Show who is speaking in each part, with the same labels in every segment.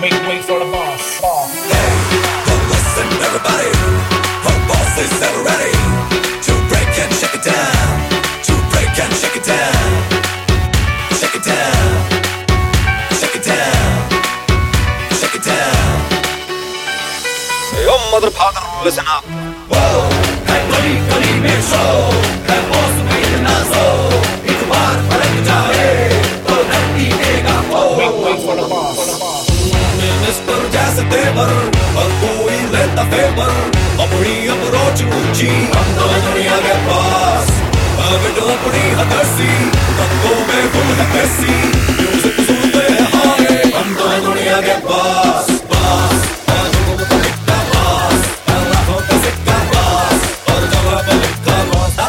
Speaker 1: wait for the boss.
Speaker 2: Hey, well listen everybody, our boss is ever ready to break and shake it down, to break and shake it down, shake it down, shake it down, shake it down.
Speaker 3: Hey, oh mother father, listen up.
Speaker 2: Whoa, है गली गली में show, है boss में नाज़ो, एक बार पलट जाए तो धरती देगा वो.
Speaker 1: Wait for the boss.
Speaker 2: Minister जैसे तेवर, हर कोई लेता फेवर, अपनी अप्रोच ऊंची, हम तो दुनिया के पास. बेटो अपनी हदसी, तत्वों में फुल है कैसी, म्यूजिक सुनते हैं हाय, हम तो दुनिया के पास. पास, बाजू को लिखता पास, लाखों का सिक्का पास, और जगह पे लिखता पास,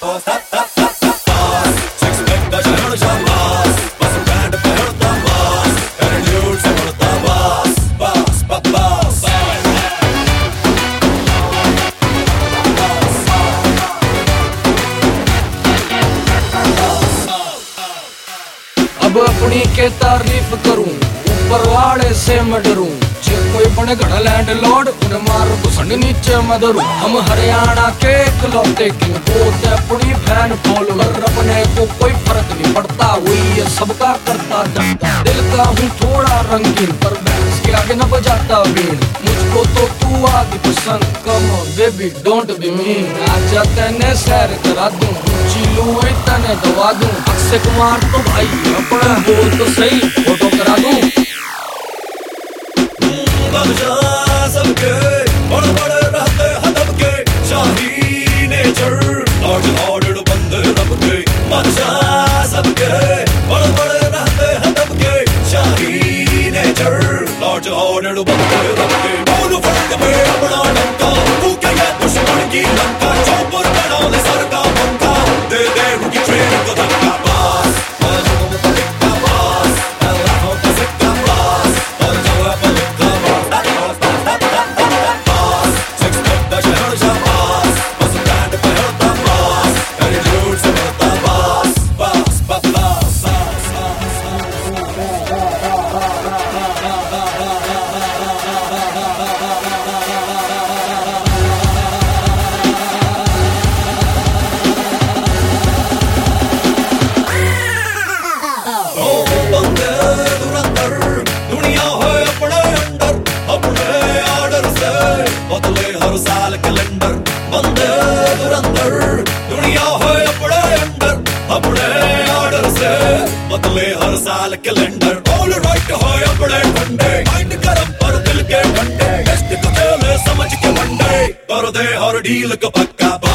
Speaker 2: पास. सिक्स पैक का शहर शाबाश, बस बैंड पहनता पास, एटीट्यूड से बढ़ता पास, पास, पास.
Speaker 4: अब अपनी के तारीफ करूं, ऊपर वाले से मैं डरूं. जे कोई बने घड़ा लैंड लॉर्ड, उन्हें मारो घुसंड नीचे मैं धरूं. हम हरियाणा के इकलौते किंग, होते अपनी फैन फॉलोअर. अपने को कोई फर्क नहीं पड़ता, वही ये सबका करता धंधा. दिल का हूँ थोड़ा रंगीन, पर बैंस के आगे न बजाता बीन. मुझको तो तू आगे पसंद, come baby don't be mean. आजा तेने सैर करा दूं, चिलू तने दवा दूं. अक्षय कुमार तो भाई अपना बोल तो सही, फोटो करा दूं.
Speaker 2: बादशाह सबके बड़े बड़े रहते हदब के, शाही नेचर लॉर्ड ऑर्डर बंदे रब के. बादशाह सबके बड़े बड़े रहते हदब के, शाही नेचर लॉर्ड ऑर्डर बंदे रब के. बोलो फर्क पे अपना डंका, तू क्या ये दुश्मन की लंका, चौपर बना ले सर का पंखा, दे दे उनकी ट्रेन को धक्का. पास, बाजू को लिखता पास, लाखों का सिक्का पास, और जगह पे लिखता पास. सिक्स पैक का शहर शाबाश, बस बैंड पहनता पास, एटीट्यूड से बढ़ता पास, पास, पास, बंदे धुरंधर, दुनिया है अपने अंडर, अपने आर्डर से बदले हर साल कैलेंडर. बंदे धुरंधर, दुनिया है अपने अंडर, अपने आर्डर से बदले हर साल कैलेंडर. ऑल राइट है अपने ठंडे, माइंड गरम पर दिल के ठंडे, बेस्ट को खेले समझ के वनडे, कर दे हर डील को पक्का.